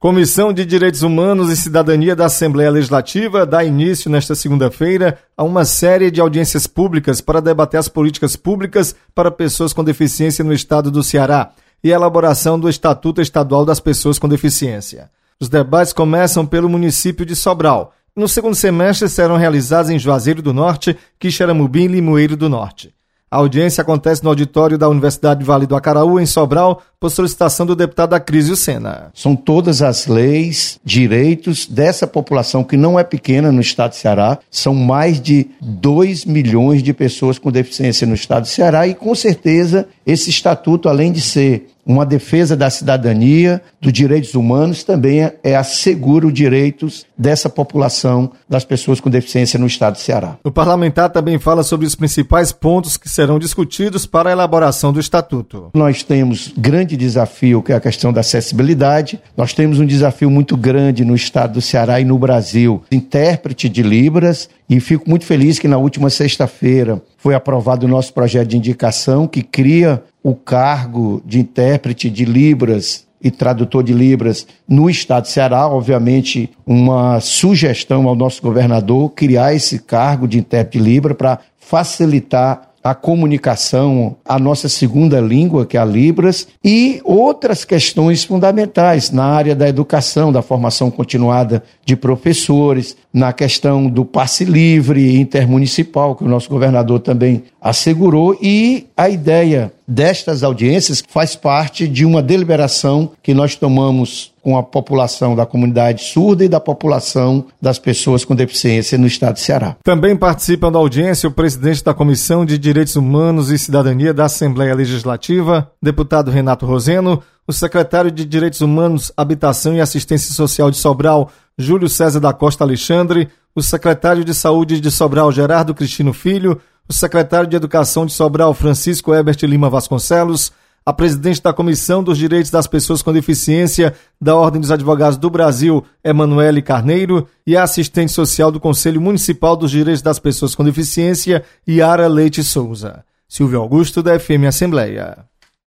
Comissão de Direitos Humanos e Cidadania da Assembleia Legislativa dá início nesta segunda-feira a uma série de audiências públicas para debater as políticas públicas para pessoas com deficiência no estado do Ceará e a elaboração do Estatuto Estadual das Pessoas com Deficiência. Os debates começam pelo município de Sobral. No segundo semestre serão realizados em Juazeiro do Norte, Quixeramobim e Limoeiro do Norte. A audiência acontece no auditório da Universidade Vale do Acaraú, em Sobral, por solicitação do deputado Acrísio Sena. São todas as leis, direitos dessa população que não é pequena no estado do Ceará. São mais de 2 milhões de pessoas com deficiência no estado do Ceará e, com certeza, esse estatuto, além de ser uma defesa da cidadania, dos direitos humanos, também assegura os direitos dessa população, das pessoas com deficiência no estado do Ceará. O parlamentar também fala sobre os principais pontos que serão discutidos para a elaboração do estatuto. Nós temos grande desafio, que é a questão da acessibilidade. Nós temos um desafio muito grande no estado do Ceará e no Brasil, intérprete de Libras, e fico muito feliz que na última sexta-feira foi aprovado o nosso projeto de indicação que cria o cargo de intérprete de Libras e tradutor de Libras no estado do Ceará. Obviamente, uma sugestão ao nosso governador criar esse cargo de intérprete de Libras para facilitar a comunicação, a nossa segunda língua, que é a Libras, e outras questões fundamentais na área da educação, da formação continuada de professores, na questão do passe livre intermunicipal, que o nosso governador também assegurou, e a ideia destas audiências faz parte de uma deliberação que nós tomamos com a população da comunidade surda e da população das pessoas com deficiência no estado do Ceará. Também participam da audiência o presidente da Comissão de Direitos Humanos e Cidadania da Assembleia Legislativa, deputado Renato Roseno, o secretário de Direitos Humanos, Habitação e Assistência Social de Sobral, Júlio César da Costa Alexandre, o secretário de Saúde de Sobral, Gerardo Cristino Filho, o secretário de Educação de Sobral, Francisco Herbert Lima Vasconcelos, a presidente da Comissão dos Direitos das Pessoas com Deficiência da Ordem dos Advogados do Brasil, Emanuele Carneiro, e a assistente social do Conselho Municipal dos Direitos das Pessoas com Deficiência, Yara Leite Souza. Silvio Augusto, da FM Assembleia.